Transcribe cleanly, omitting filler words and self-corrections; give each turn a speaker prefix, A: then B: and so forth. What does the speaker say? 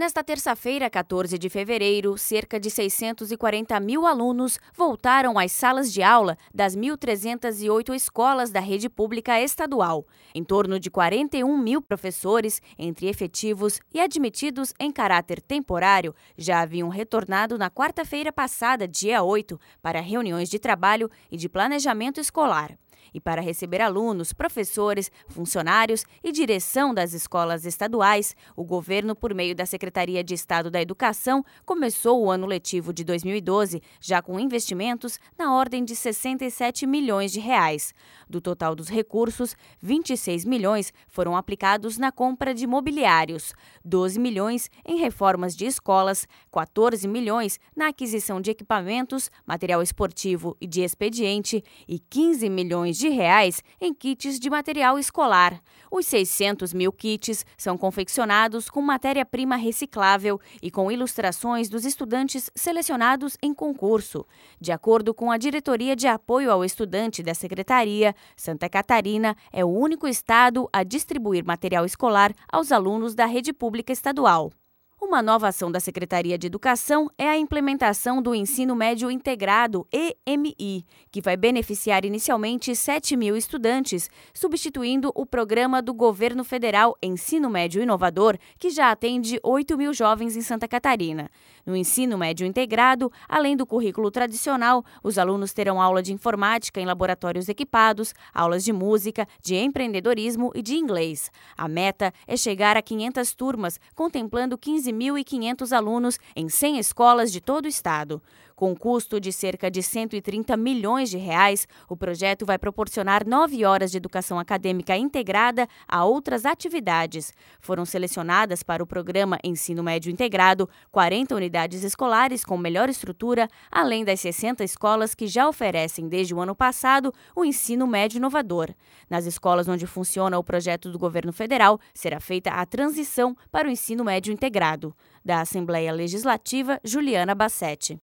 A: Nesta terça-feira, 14 de fevereiro, cerca de 640 mil alunos voltaram às salas de aula das 1.308 escolas da rede pública estadual. Em torno de 41 mil professores, entre efetivos e admitidos em caráter temporário, já haviam retornado na quarta-feira passada, dia 8, para reuniões de trabalho e de planejamento escolar. E para receber alunos, professores, funcionários e direção das escolas estaduais, o governo, por meio da Secretaria de Estado da Educação, começou o ano letivo de 2012 já com investimentos na ordem de 67 milhões de reais. Do total dos recursos, 26 milhões foram aplicados na compra de mobiliários, 12 milhões em reformas de escolas, 14 milhões na aquisição de equipamentos, material esportivo e de expediente e 15 milhões de reais em kits de material escolar. Os 600 mil kits são confeccionados com matéria-prima reciclável e com ilustrações dos estudantes selecionados em concurso. De acordo com a Diretoria de Apoio ao Estudante da Secretaria, Santa Catarina é o único estado a distribuir material escolar aos alunos da rede pública estadual. Uma nova ação da Secretaria de Educação é a implementação do Ensino Médio Integrado, EMI, que vai beneficiar inicialmente 7 mil estudantes, substituindo o programa do Governo Federal Ensino Médio Inovador, que já atende 8 mil jovens em Santa Catarina. No Ensino Médio Integrado, além do currículo tradicional, os alunos terão aula de informática em laboratórios equipados, aulas de música, de empreendedorismo e de inglês. A meta é chegar a 500 turmas, contemplando 15.500 alunos em 100 escolas de todo o estado. Com um custo de cerca de 130 milhões de reais, o projeto vai proporcionar 9 horas de educação acadêmica integrada a outras atividades. Foram selecionadas para o programa Ensino Médio Integrado 40 unidades escolares com melhor estrutura, além das 60 escolas que já oferecem desde o ano passado o ensino médio inovador. Nas escolas onde funciona o projeto do governo federal, será feita a transição para o ensino médio integrado. Da Assembleia Legislativa, Juliana Bassetti.